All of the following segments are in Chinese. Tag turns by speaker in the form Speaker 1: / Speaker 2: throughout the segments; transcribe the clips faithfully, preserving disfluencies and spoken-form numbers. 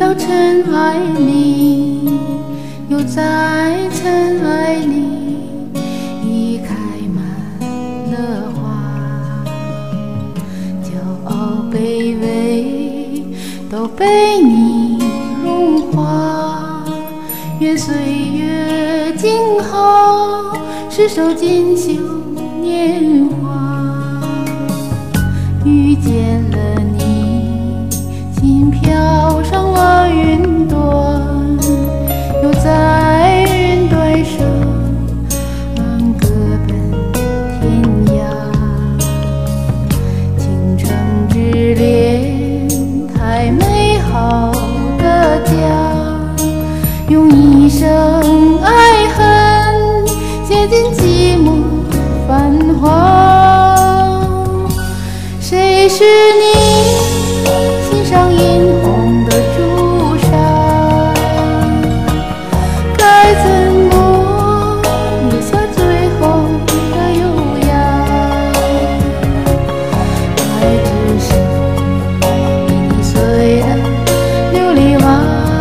Speaker 1: 到尘埃里，又在尘埃里已开满了花，骄傲卑微都被你融化，愿岁月静好，厮守锦绣年华。遇见了你，心飘上了云端，又在云端上各奔天涯。倾城之恋，太美好的家，用一生爱恨写进寂寞繁华。谁是你心上殷红的朱砂？该怎么留下最后的优雅？爱只是比你碎的琉璃瓦，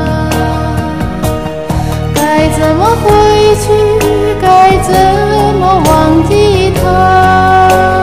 Speaker 1: 该怎么回去？该怎么忘记它？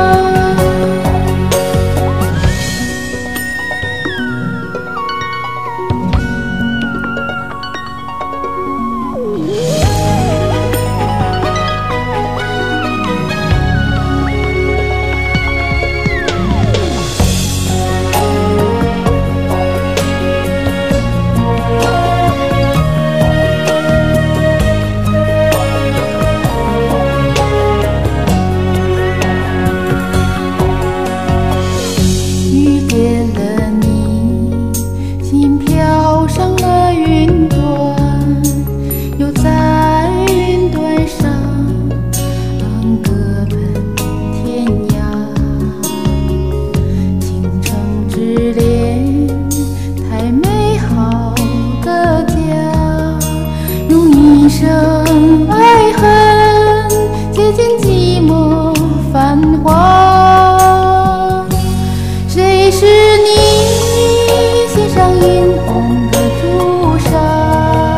Speaker 1: 生爱恨接近寂寞繁华。谁是你心上殷红的朱砂？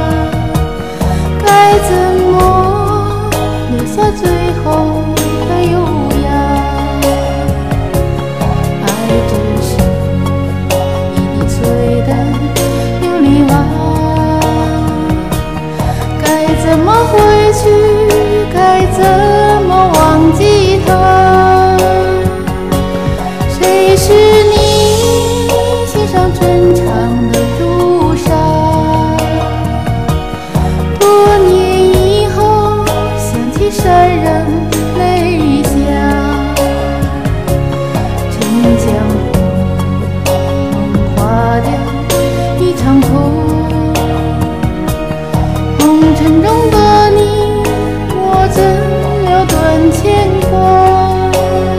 Speaker 1: 该怎么留下最后的优雅？爱只是一粒碎的琉璃瓦，怎么回去？该怎么忘记它？谁是你心上珍藏的朱砂？多年以后想起潸然泪下，真将梦化掉一场空。红尘中的你，我怎留断牵挂？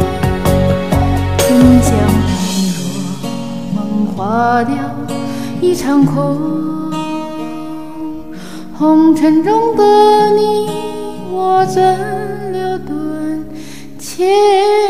Speaker 1: 真将梦若梦化掉一场空。红尘中的你，我怎留断牵挂？